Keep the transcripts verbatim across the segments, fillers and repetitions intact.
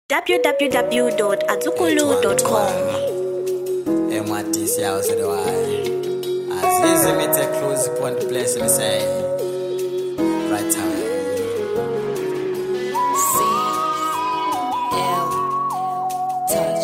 w w w dot azukulu dot com. And what this house do I? As easy me take close upon the place me say right time. C L touch.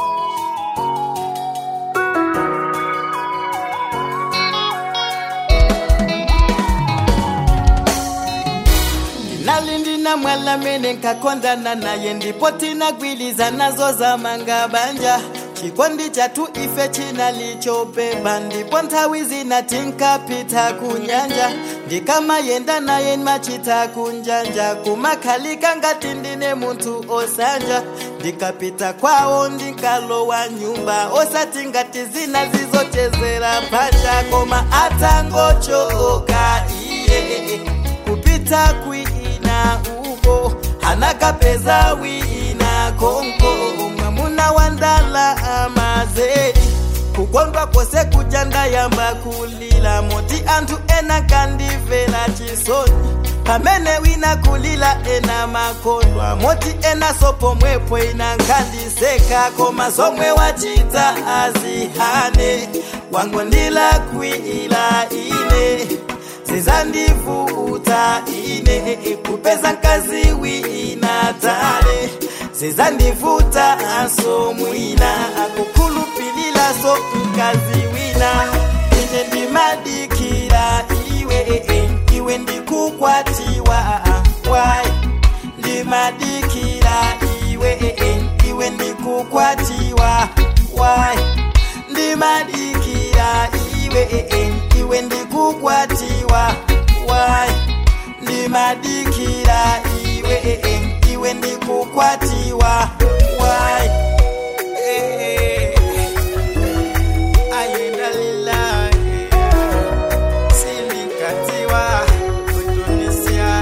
Nalindi na mwala mene nkakondana naye ndipo tinagwiliza nazo za mangabanja chikondi chatu ife chinalichobeba ndipo nthawi zina tinkapita kunyanja ndikama yenda naye machita kunjanja kumakhalika ngati ndine munthu osanja ndikapita kwawo ndinkalowa nyumba osati ngati zina zizochezera panja koma atangochoka iye kupita kuina uko anakapeza wina konko mwamuna wandala amazeri kukondwa kose kujanda yamba kulila moti antu ena kandivela chisoni pamene wina kulila ena makondwa moti ena sopo mwepwe ina nkandiseka koma somwe wachita azihane wangondila kuila ine zizandivuta ine kupeza nkazi wina tale zizandivuta aso mwina akukulupilila so nkazi wina ine ndimadikira iwe iwe ndikukwatiwa wai ndimadikira iwe iwe ndikukwatiwa wai ndimadikira iwe iwe ndikukwatiwa wai ndimadikira iwe iwe ndikukwatiwa wai ayendalila silikatiwa kutunisia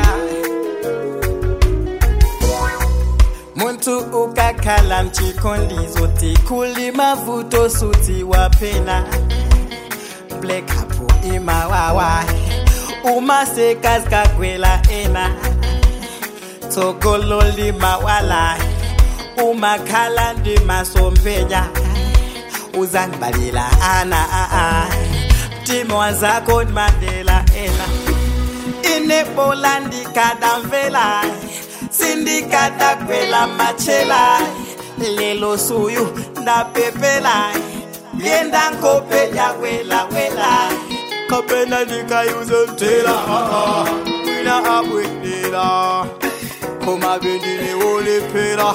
muntu ukakhala mchikondi zoti kulima vuto suti wapena black hapo imawawa umasekazi kakwela ena tokolo limawala umakhala ndimasompenya uzangibalila ana a mtimo wazako ndimandela ena inebola ndikadamvela sindikadakwela machela lelo suyu ndapepela yenda nkope yakwela wela kapena ndikayuze mtela wina abwendela koma bendile wolepela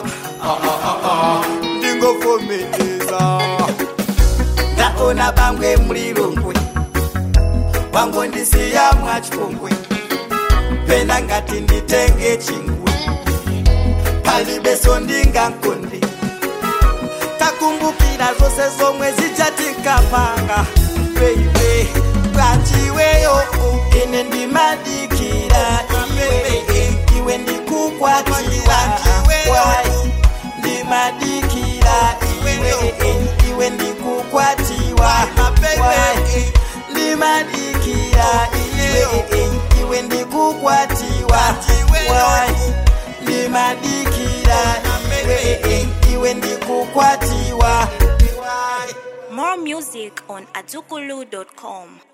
ndingofomeleza ndaona bangwe mlilongwe wangondisiya mwachipongwe pena ngati nditenge chingwe palibeso ndingankonde takumbukira zose zomwe zichatinkapanga baby kwanjiweyo ine ndimadikira iwe iwe ndikukwatiwa wai ndimadikira iwe iwe ndikukwatiwa wai ndimadikira iwe iwe ndikukwatiwa wai ndimadikira iwe iwe ndikukwatiwa. More music on azukulu dot com.